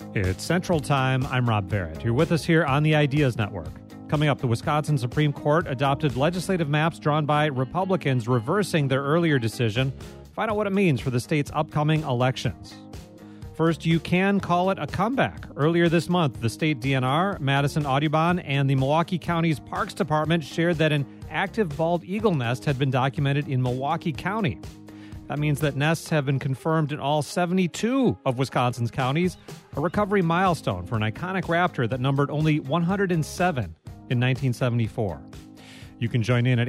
It's Central Time. I'm Rob Barrett. You're with us here on the Ideas Network. Coming up, the Wisconsin Supreme Court adopted legislative maps drawn by Republicans reversing their earlier decision. Find out what it means for the state's upcoming elections. First, you can call it a comeback. Earlier this month, the state DNR, Madison Audubon, and the Milwaukee County's Parks Department shared that an active bald eagle nest had been documented in Milwaukee County. That means that nests have been confirmed in all 72 of Wisconsin's counties, a recovery milestone for an iconic raptor that numbered only 107 in 1974. You can join in at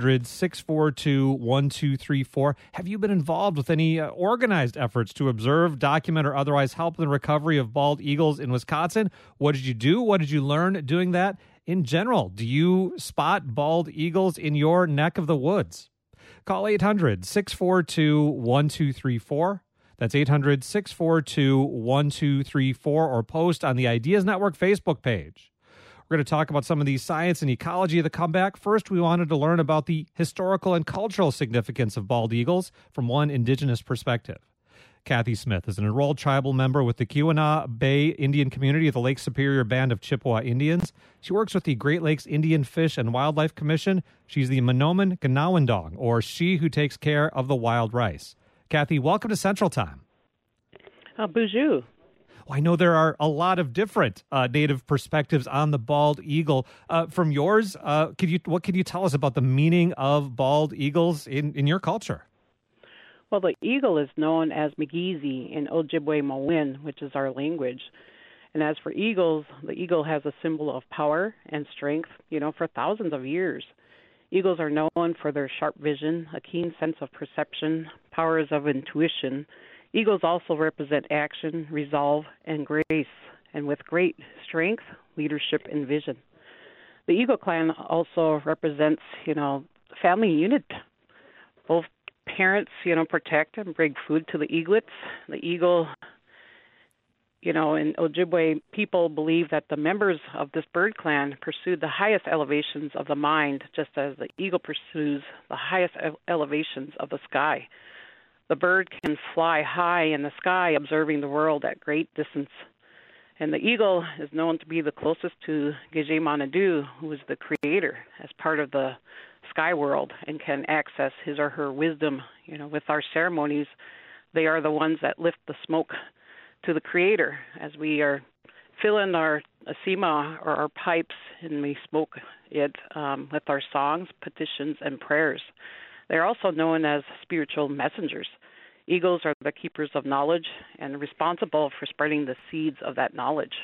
800-642-1234. Have you been involved with any organized efforts to observe, document, or otherwise help in the recovery of bald eagles in Wisconsin? What did you do? What did you learn doing that? In general, do you spot bald eagles in your neck of the woods? Call 800-642-1234. That's 800-642-1234, or post on the Ideas Network Facebook page. We're going to talk about some of the science and ecology of the comeback. First, we wanted to learn about the historical and cultural significance of bald eagles from one indigenous perspective. Kathy Smith is an enrolled tribal member with the Keweenaw Bay Indian community of the Lake Superior Band of Chippewa Indians. She works with the Great Lakes Indian Fish and Wildlife Commission. She's the Manoman Ganawandong, or she who takes care of the wild rice. Kathy, welcome to Central Time. Bonjour. Well, I know there are a lot of different Native perspectives on the bald eagle. From yours, what can you tell us about the meaning of bald eagles in your culture? Well, the eagle is known as Migizi in Ojibwe Mowin, which is our language. And as for eagles, the eagle has a symbol of power and strength, for thousands of years. Eagles are known for their sharp vision, a keen sense of perception, powers of intuition. Eagles also represent action, resolve, and grace, and with great strength, leadership, and vision. The eagle clan also represents, family unit. Both parents, protect and bring food to the eaglets. The eagle, in Ojibwe, people believe that the members of this bird clan pursue the highest elevations of the mind, just as the eagle pursues the highest elevations of the sky. The bird can fly high in the sky, observing the world at great distance. And the eagle is known to be the closest to Gege Manadu, who is the creator, as part of the sky world, and can access his or her wisdom. With our ceremonies, they are the ones that lift the smoke to the creator as we are filling our asima, or our pipes, and we smoke it with our songs, petitions, and prayers. They're also known as spiritual messengers. Eagles are the keepers of knowledge and responsible for spreading the seeds of that knowledge.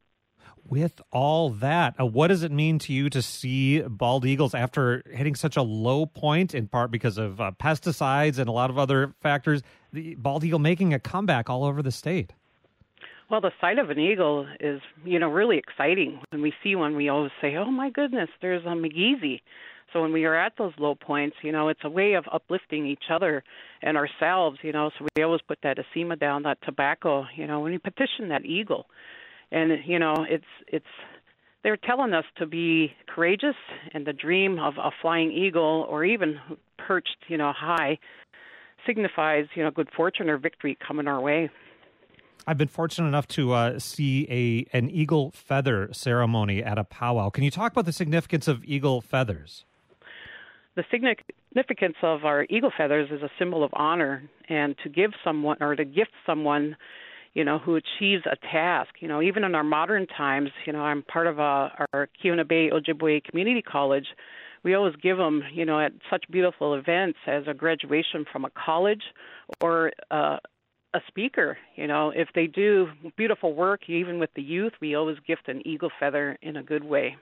With all that, what does it mean to you to see bald eagles after hitting such a low point, in part because of pesticides and a lot of other factors, the bald eagle making a comeback all over the state? Well, the sight of an eagle is, really exciting. When we see one, we always say, oh, my goodness, there's a Migizi. So when we are at those low points, it's a way of uplifting each other and ourselves, so we always put that asima down, that tobacco, when we petition that eagle. And, it's they're telling us to be courageous, and the dream of a flying eagle, or even perched, high, signifies, good fortune or victory coming our way. I've been fortunate enough to see an eagle feather ceremony at a powwow. Can you talk about the significance of eagle feathers? The significance of our eagle feathers is a symbol of honor, and to give someone, or to gift someone, who achieves a task. Even in our modern times, I'm part of our Keweenaw Bay Ojibwe Community College. We always give them, at such beautiful events as a graduation from a college, or a speaker. If they do beautiful work, even with the youth, we always gift an eagle feather in a good way.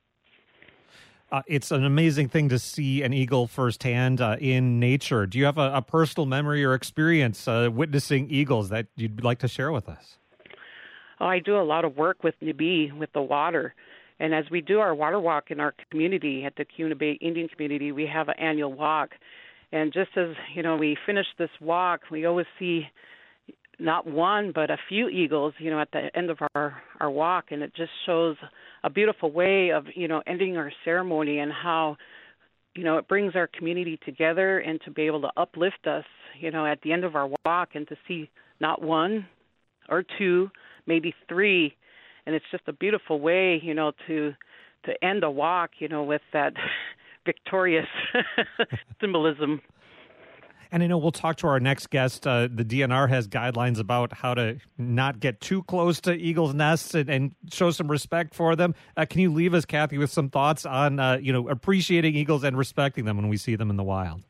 It's an amazing thing to see an eagle firsthand in nature. Do you have a personal memory or experience witnessing eagles that you'd like to share with us? Oh, I do a lot of work with Nibi, with the water. And as we do our water walk in our community, at the Keweenaw Bay Indian community, we have an annual walk. And just as, we finish this walk, we always see not one, but a few eagles, at the end of our walk. And it just shows a beautiful way of, ending our ceremony, and how, it brings our community together, and to be able to uplift us, at the end of our walk, and to see not one or two, maybe 3, and it's just a beautiful way, to end a walk, with that victorious symbolism. And I know we'll talk to our next guest. The DNR has guidelines about how to not get too close to eagles' nests and show some respect for them. Can you leave us, Kathy, with some thoughts on, appreciating eagles and respecting them when we see them in the wild?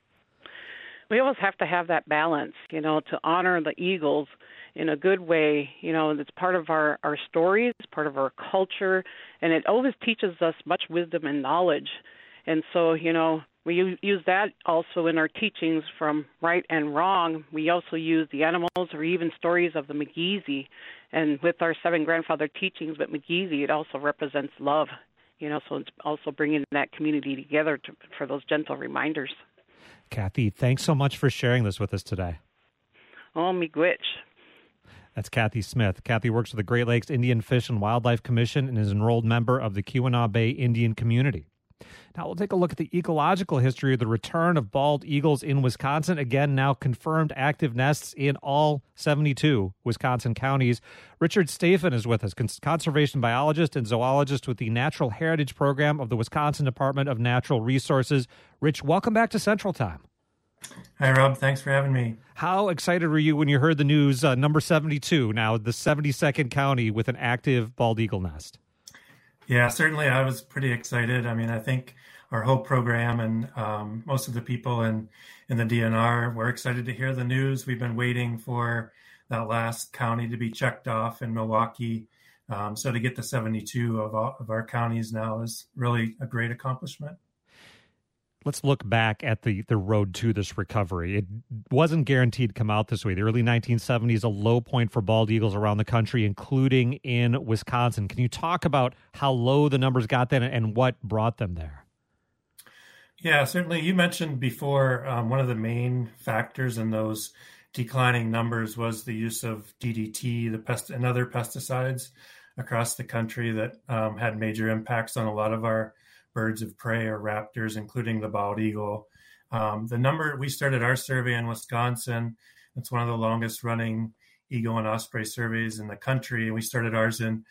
We always have to have that balance, to honor the eagles in a good way. It's part of our stories, part of our culture, and it always teaches us much wisdom and knowledge. And so, we use that also in our teachings from right and wrong. We also use the animals or even stories of the Migizi. And with our 7 grandfather teachings with Migizi, it also represents love, so it's also bringing that community together for those gentle reminders. Kathy, thanks so much for sharing this with us today. Oh, miigwech. That's Kathy Smith. Kathy works for the Great Lakes Indian Fish and Wildlife Commission and is an enrolled member of the Keweenaw Bay Indian Community. Now we'll take a look at the ecological history of the return of bald eagles in Wisconsin. Again, now confirmed active nests in all 72 Wisconsin counties. Richard Stephen is with us, conservation biologist and zoologist with the Natural Heritage Program of the Wisconsin Department of Natural Resources. Rich, welcome back to Central Time. Hi, Rob. Thanks for having me. How excited were you when you heard the news, number 72, now the 72nd county with an active bald eagle nest? Yeah, certainly I was pretty excited. I mean, I think our whole program and most of the people in the DNR were excited to hear the news. We've been waiting for that last county to be checked off in Milwaukee. So to get to 72 of our counties now is really a great accomplishment. Let's look back at the road to this recovery. It wasn't guaranteed to come out this way. The early 1970s, a low point for bald eagles around the country, including in Wisconsin. Can you talk about how low the numbers got then and what brought them there? Yeah, certainly. You mentioned before one of the main factors in those declining numbers was the use of DDT, and other pesticides across the country that had major impacts on a lot of our birds of prey or raptors, including the bald eagle. The number, we started our survey in Wisconsin. It's one of the longest running eagle and osprey surveys in the country. And we started ours in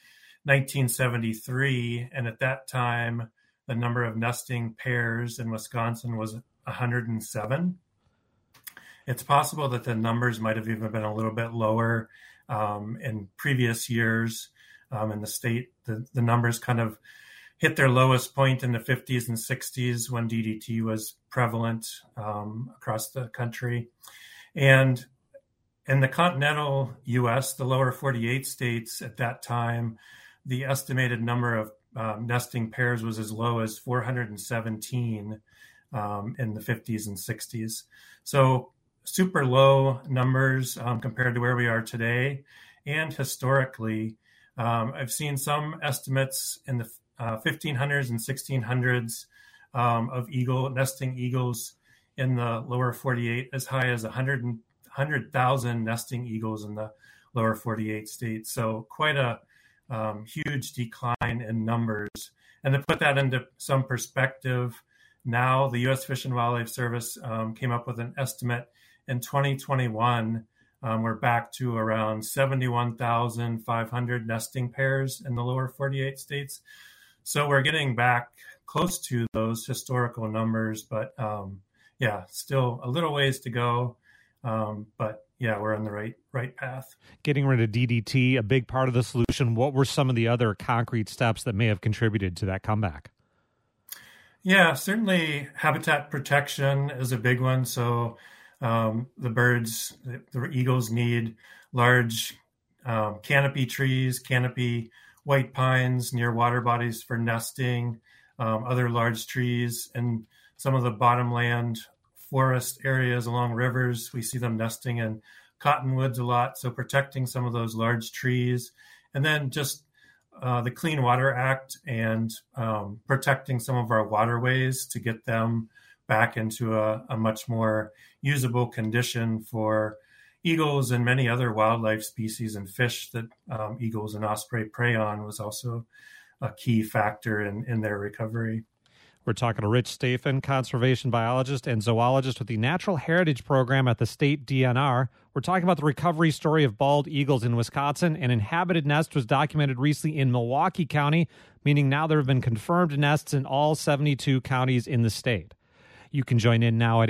1973. And at that time, the number of nesting pairs in Wisconsin was 107. It's possible that the numbers might have even been a little bit lower in previous years in the state. The numbers kind of hit their lowest point in the 50s and 60s when DDT was prevalent across the country. And in the continental U.S., the lower 48 states at that time, the estimated number of nesting pairs was as low as 417 in the 50s and 60s. So super low numbers compared to where we are today. And historically, I've seen some estimates in the 1500s and 1600s of nesting eagles in the lower 48, as high as 100,000 nesting eagles in the lower 48 states. So quite a huge decline in numbers. And to put that into some perspective, now the U.S. Fish and Wildlife Service came up with an estimate in 2021. We're back to around 71,500 nesting pairs in the lower 48 states. So we're getting back close to those historical numbers, but still a little ways to go. But yeah, we're on the right path. Getting rid of DDT, a big part of the solution. What were some of the other concrete steps that may have contributed to that comeback? Yeah, certainly habitat protection is a big one. So the eagles need large canopy trees, canopy white pines near water bodies for nesting, other large trees, and some of the bottomland forest areas along rivers. We see them nesting in cottonwoods a lot, so protecting some of those large trees. And then just the Clean Water Act and protecting some of our waterways to get them back into a much more usable condition for eagles and many other wildlife species and fish that eagles and osprey prey on was also a key factor in their recovery. We're talking to Rich Stephen, conservation biologist and zoologist with the Natural Heritage Program at the state DNR. We're talking about the recovery story of bald eagles in Wisconsin. An inhabited nest was documented recently in Milwaukee County, meaning now there have been confirmed nests in all 72 counties in the state. You can join in now at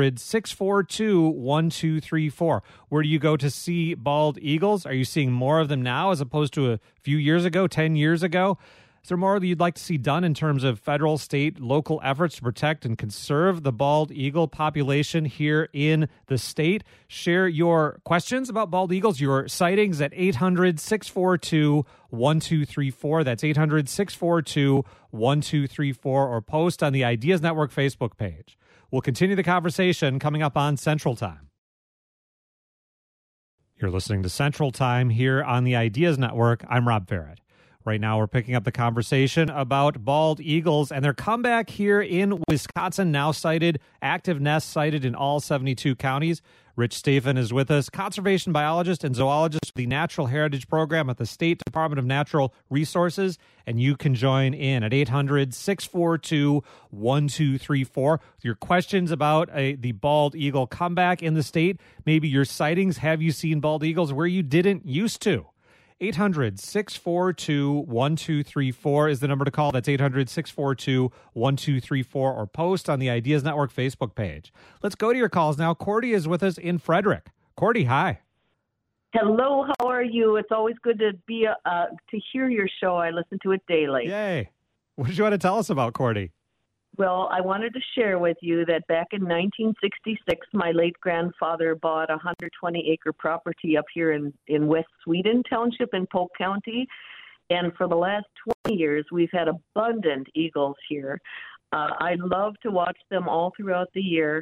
800-642-1234. Where do you go to see bald eagles? Are you seeing more of them now as opposed to a few years ago, 10 years ago? Is there more that you'd like to see done in terms of federal, state, local efforts to protect and conserve the bald eagle population here in the state? Share your questions about bald eagles, your sightings at 800-642-1234. That's 800-642-1234, or post on the Ideas Network Facebook page. We'll continue the conversation coming up on Central Time. You're listening to Central Time here on the Ideas Network. I'm Rob Barrett. Right now, we're picking up the conversation about bald eagles and their comeback here in Wisconsin, now sighted, active nests sighted in all 72 counties. Rich Stephen is with us, conservation biologist and zoologist with the Natural Heritage Program at the State Department of Natural Resources. And you can join in at 800-642-1234 with your questions about the bald eagle comeback in the state. Maybe your sightings. Have you seen bald eagles where you didn't used to? 800-642-1234 is the number to call. That's 800-642-1234, or post on the Ideas Network Facebook page. Let's go to your calls now. Cordy is with us in Frederick. Cordy, hi. Hello, how are you? It's always good to be to hear your show. I listen to it daily. Yay. What did you want to tell us about, Cordy? Well, I wanted to share with you that back in 1966, my late grandfather bought a 120-acre property up here in West Sweden Township in Polk County. And for the last 20 years, we've had abundant eagles here. I love to watch them all throughout the year.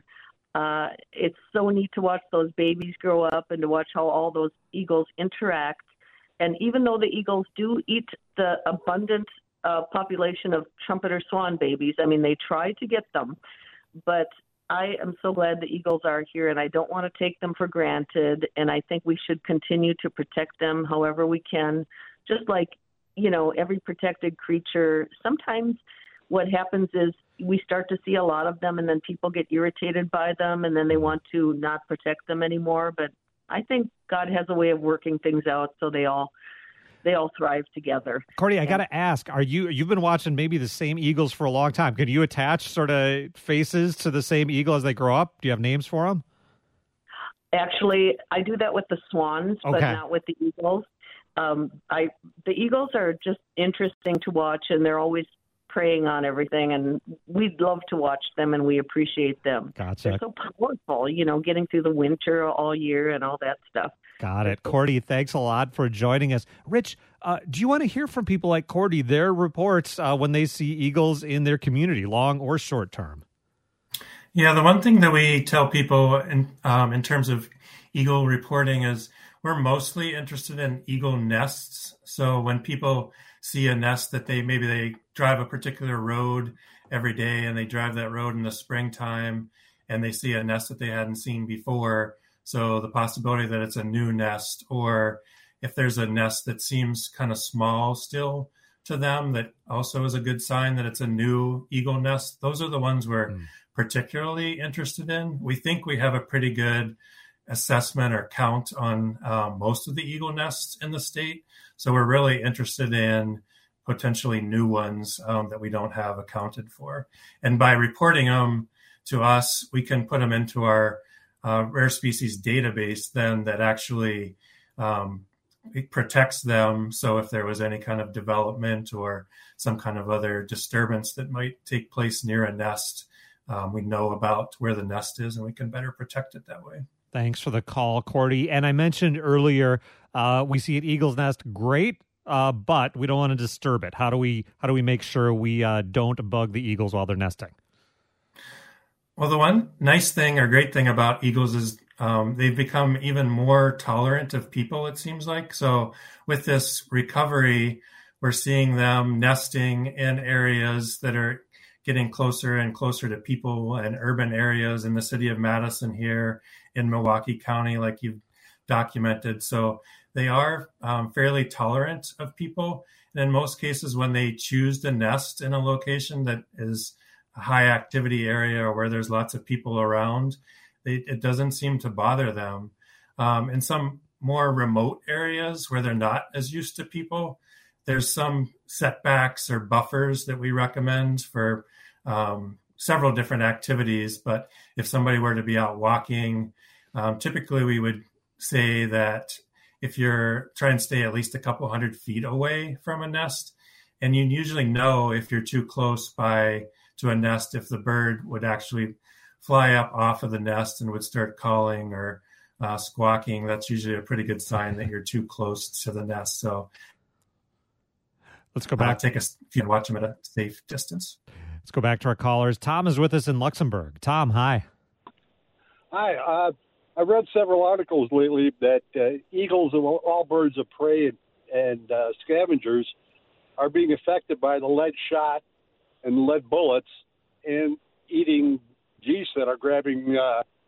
It's so neat to watch those babies grow up and to watch how all those eagles interact. And even though the eagles do eat the abundant population of trumpeter swan babies, I mean, they try to get them, but I am so glad the eagles are here, and I don't want to take them for granted, and I think we should continue to protect them however we can, just like, you know, every protected creature. Sometimes what happens is we start to see a lot of them, and then people get irritated by them, and then they want to not protect them anymore, but I think God has a way of working things out so they all thrive together. Cordy, I got to ask, you've been watching maybe the same eagles for a long time. Could you attach sort of faces to the same eagle as they grow up? Do you have names for them? Actually, I do that with the swans, but not with the eagles. The eagles are just interesting to watch, and they're always preying on everything, and we'd love to watch them, and we appreciate them. Gotcha. They're so powerful, you know, getting through the winter all year and all that stuff. Got it. Cordy, thanks a lot for joining us. Rich, do you want to hear from people like Cordy, their reports when they see eagles in their community, long or short term? Yeah, the one thing that we tell people in terms of eagle reporting is we're mostly interested in eagle nests. So when people see a nest that they drive a particular road every day and they drive that road in the springtime and they see a nest that they hadn't seen before. So the possibility that it's a new nest, or if there's a nest that seems kind of small still to them, that also is a good sign that it's a new eagle nest. Those are the ones we're particularly interested in. We think we have a pretty good assessment or count on most of the eagle nests in the state. So we're really interested in potentially new ones that we don't have accounted for. And by reporting them to us, we can put them into our rare species database then that actually it protects them. So if there was any kind of development or some kind of other disturbance that might take place near a nest, we know about where the nest is and we can better protect it that way. Thanks for the call, Cordy. And I mentioned earlier, we see an eagle's nest, great, but we don't want to disturb it. How do we make sure we don't bug the eagles while they're nesting? Well, the one nice thing or great thing about eagles is they've become even more tolerant of people, it seems like. So with this recovery, we're seeing them nesting in areas that are getting closer and closer to people and urban areas in the city of Madison here in Milwaukee County, like you've documented. So they are fairly tolerant of people. And in most cases, when they choose to nest in a location that is high activity area or where there's lots of people around, it doesn't seem to bother them. In some more remote areas where they're not as used to people, there's some setbacks or buffers that we recommend for several different activities. But if somebody were to be out walking, typically we would say that if you're trying to stay at least a couple 100 feet away from a nest, and you usually know if you're too close by to a nest, if the bird would actually fly up off of the nest and would start calling or squawking, that's usually a pretty good sign that you're too close to the nest. So let's go back. Take a few and watch them at a safe distance. Let's go back to our callers. Tom is with us in Luxembourg. Tom, hi. Hi. I've read several articles lately that eagles and all birds of prey and scavengers are being affected by the lead shot and lead bullets and eating geese that are grabbing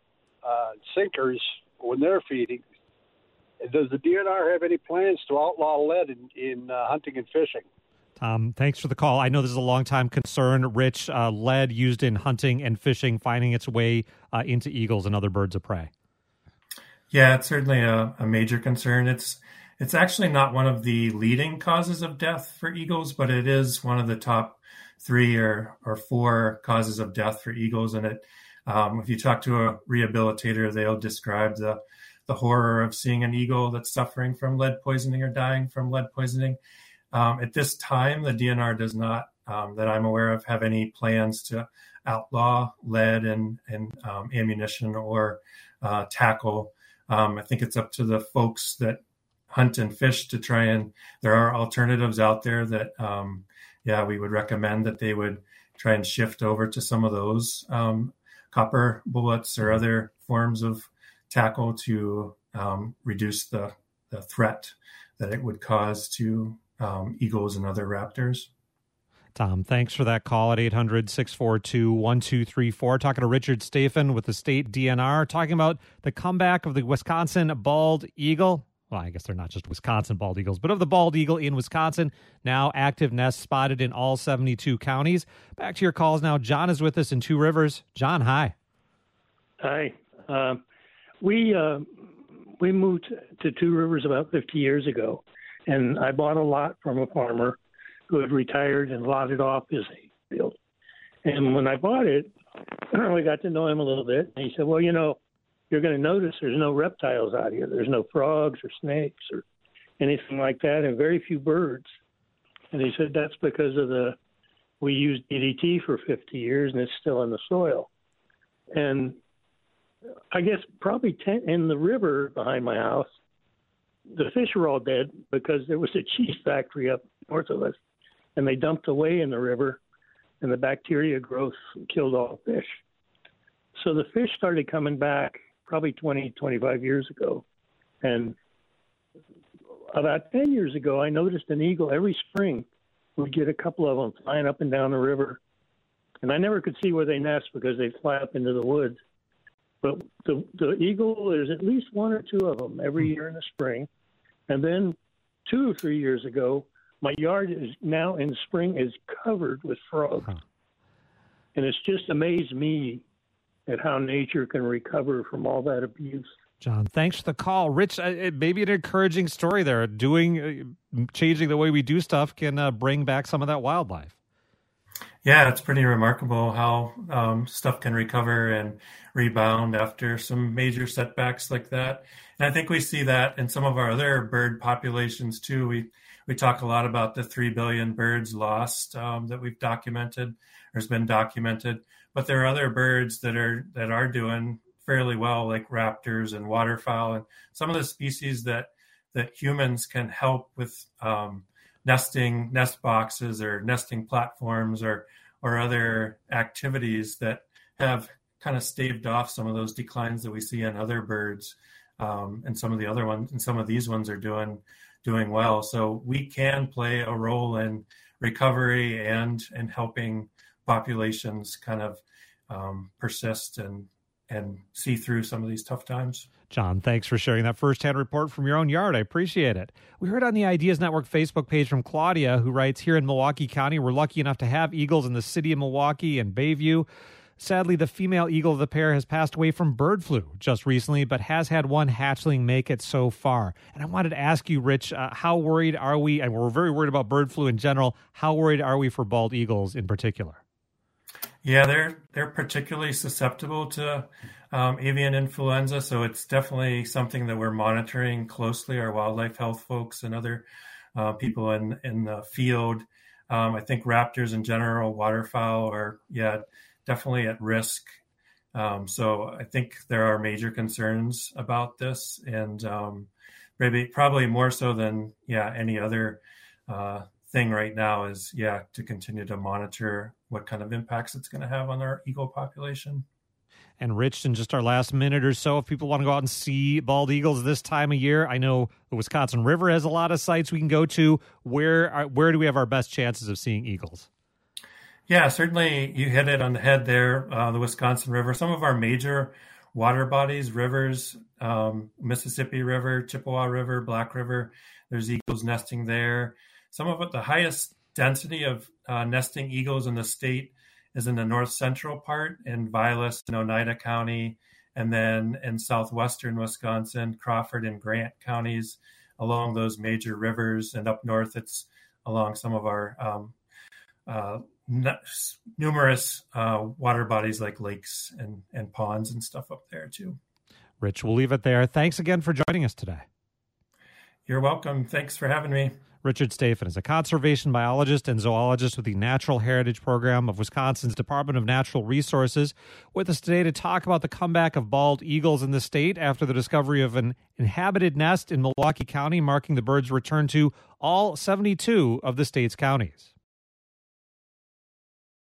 sinkers when they're feeding. Does the DNR have any plans to outlaw lead in hunting and fishing? Tom, thanks for the call. I know this is a long-time concern. Rich, lead used in hunting and fishing finding its way into eagles and other birds of prey. Yeah, it's certainly a major concern. It's actually not one of the leading causes of death for eagles, but it is one of the top 3 or 4 causes of death for eagles. And it, if you talk to a rehabilitator, they'll describe the horror of seeing an eagle that's suffering from lead poisoning or dying from lead poisoning. At this time, the DNR does not, that I'm aware of, have any plans to outlaw lead and ammunition or tackle. I think it's up to the folks that hunt and fish to try, and there are alternatives out there that, we would recommend that they would try and shift over to some of those copper bullets or other forms of tackle to reduce the threat that it would cause to eagles and other raptors. Tom, thanks for that call at 800-642-1234. Talking to Richard Stephen with the state DNR, talking about the comeback of the Wisconsin bald eagle. Well, I guess they're not just Wisconsin bald eagles, but of the bald eagle in Wisconsin. Now active nests spotted in all 72 counties. Back to your calls now. John is with us in Two Rivers. John, hi. Hi. We moved to Two Rivers about 50 years ago, and I bought a lot from a farmer who had retired and lotted off his field. And when I bought it, we got to know him a little bit. And he said, well, you're going to notice there's no reptiles out here. There's no frogs or snakes or anything like that, and very few birds. And he said that's because we used DDT for 50 years, and it's still in the soil. And I guess probably in the river behind my house, the fish were all dead because there was a cheese factory up north of us, and they dumped away in the river, and the bacteria growth killed all fish. So the fish started coming back probably 20, 25 years ago. And about 10 years ago, I noticed an eagle every spring. We'd get a couple of them flying up and down the river. And I never could see where they nest because they fly up into the woods. But the eagle, there's at least 1 or 2 of them every year in the spring. And then 2 or 3 years ago, my yard is now in the spring is covered with frogs. Huh. And it's just amazed me at how nature can recover from all that abuse. John, thanks for the call. Rich, maybe an encouraging story there. Changing the way we do stuff can bring back some of that wildlife. Yeah, it's pretty remarkable how stuff can recover and rebound after some major setbacks like that. And I think we see that in some of our other bird populations too. We talk a lot about the 3 billion birds lost that we've documented, or has been documented. But there are other birds that are doing fairly well, like raptors and waterfowl, and some of the species that humans can help with nesting, nest boxes or nesting platforms or other activities that have kind of staved off some of those declines that we see in other birds. And some of the other ones, and some of these ones are doing well. So we can play a role in recovery and helping populations kind of persist and see through some of these tough times. John, thanks for sharing that firsthand report from your own yard. I appreciate it. We heard on the Ideas Network Facebook page from Claudia, who writes, here in Milwaukee County, we're lucky enough to have eagles in the city of Milwaukee and Bayview. Sadly, the female eagle of the pair has passed away from bird flu just recently, but has had one hatchling make it so far. And I wanted to ask you, Rich, how worried are we? And we're very worried about bird flu in general. How worried are we for bald eagles in particular? Yeah, they're particularly susceptible to avian influenza, so it's definitely something that we're monitoring closely. Our wildlife health folks and other people in the field. I think raptors in general, waterfowl are definitely at risk. So I think there are major concerns about this, and probably more so than any other thing right now is to continue to monitor what kind of impacts it's going to have on our eagle population. And Rich, in just our last minute or so, if people want to go out and see bald eagles this time of year, I know the Wisconsin River has a lot of sites we can go to. Where do we have our best chances of seeing eagles? Yeah, certainly you hit it on the head there, the Wisconsin River. Some of our major water bodies, rivers, Mississippi River, Chippewa River, Black River, there's eagles nesting there. Some of the highest density of nesting eagles in the state is in the north central part in Vilas and Oneida County, and then in southwestern Wisconsin, Crawford and Grant counties along those major rivers. And up north, it's along some of our numerous water bodies like lakes and ponds and stuff up there too. Rich, we'll leave it there. Thanks again for joining us today. You're welcome. Thanks for having me. Richard Stephen is a conservation biologist and zoologist with the Natural Heritage Program of Wisconsin's Department of Natural Resources, with us today to talk about the comeback of bald eagles in the state after the discovery of an inhabited nest in Milwaukee County, marking the bird's return to all 72 of the state's counties.